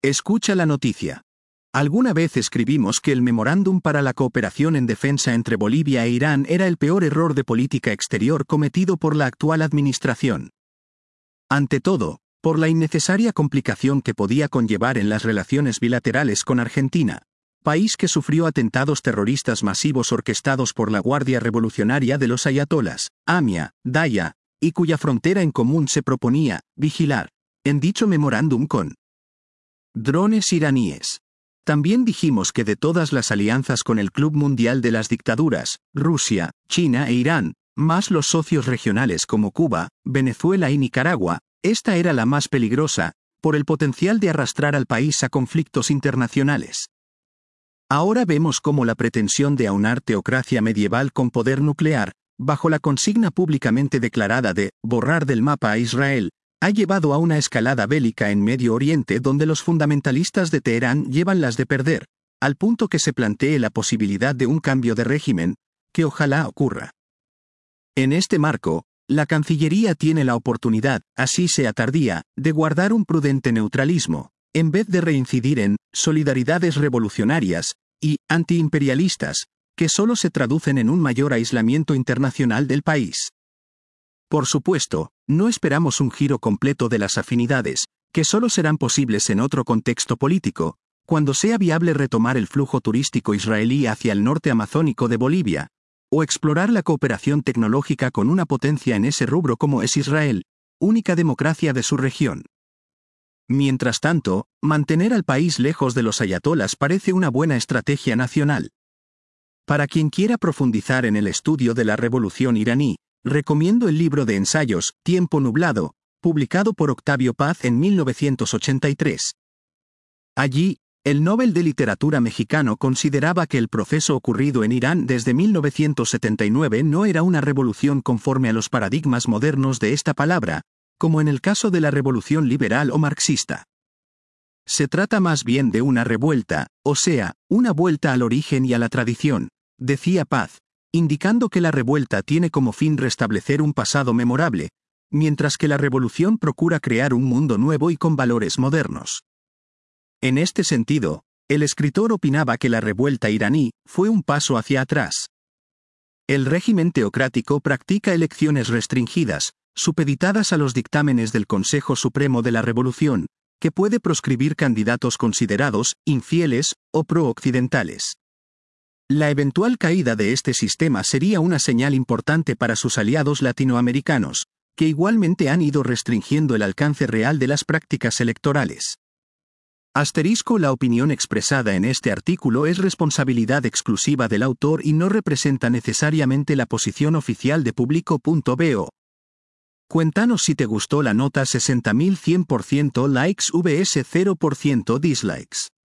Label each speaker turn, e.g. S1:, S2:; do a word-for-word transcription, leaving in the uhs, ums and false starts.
S1: Escucha la noticia. Alguna vez escribimos que el memorándum para la cooperación en defensa entre Bolivia e Irán era el peor error de política exterior cometido por la actual administración. Ante todo, por la innecesaria complicación que podía conllevar en las relaciones bilaterales con Argentina, país que sufrió atentados terroristas masivos orquestados por la Guardia Revolucionaria de los Ayatolas, AMIA, Daya, y cuya frontera en común se proponía vigilar, en dicho memorándum con drones iraníes. También dijimos que de todas las alianzas con el Club Mundial de las Dictaduras, Rusia, China e Irán, más los socios regionales como Cuba, Venezuela y Nicaragua, esta era la más peligrosa, por el potencial de arrastrar al país a conflictos internacionales. Ahora vemos cómo la pretensión de aunar teocracia medieval con poder nuclear, bajo la consigna públicamente declarada de borrar del mapa a Israel, ha llevado a una escalada bélica en Medio Oriente donde los fundamentalistas de Teherán llevan las de perder, al punto que se plantee la posibilidad de un cambio de régimen, que ojalá ocurra. En este marco, la Cancillería tiene la oportunidad, así sea tardía, de guardar un prudente neutralismo, en vez de reincidir en solidaridades revolucionarias y antiimperialistas, que solo se traducen en un mayor aislamiento internacional del país. Por supuesto, no esperamos un giro completo de las afinidades, que solo serán posibles en otro contexto político, cuando sea viable retomar el flujo turístico israelí hacia el norte amazónico de Bolivia, o explorar la cooperación tecnológica con una potencia en ese rubro como es Israel, única democracia de su región. Mientras tanto, mantener al país lejos de los ayatolas parece una buena estrategia nacional. Para quien quiera profundizar en el estudio de la revolución iraní, recomiendo el libro de ensayos Tiempo Nublado, publicado por Octavio Paz en mil novecientos ochenta y tres. Allí, el Nobel de Literatura mexicano consideraba que el proceso ocurrido en Irán desde mil novecientos setenta y nueve no era una revolución conforme a los paradigmas modernos de esta palabra, como en el caso de la revolución liberal o marxista. Se trata más bien de una revuelta, o sea, una vuelta al origen y a la tradición, decía Paz, indicando que la revuelta tiene como fin restablecer un pasado memorable, mientras que la revolución procura crear un mundo nuevo y con valores modernos. En este sentido, el escritor opinaba que la revuelta iraní fue un paso hacia atrás. El régimen teocrático practica elecciones restringidas, supeditadas a los dictámenes del Consejo Supremo de la Revolución, que puede proscribir candidatos considerados infieles o pro-occidentales. La eventual caída de este sistema sería una señal importante para sus aliados latinoamericanos, que igualmente han ido restringiendo el alcance real de las prácticas electorales. Asterisco: la opinión expresada en este artículo es responsabilidad exclusiva del autor y no representa necesariamente la posición oficial de Público punto bo. Cuéntanos si te gustó la nota. Sesenta mil cien por ciento likes vs cero por ciento dislikes.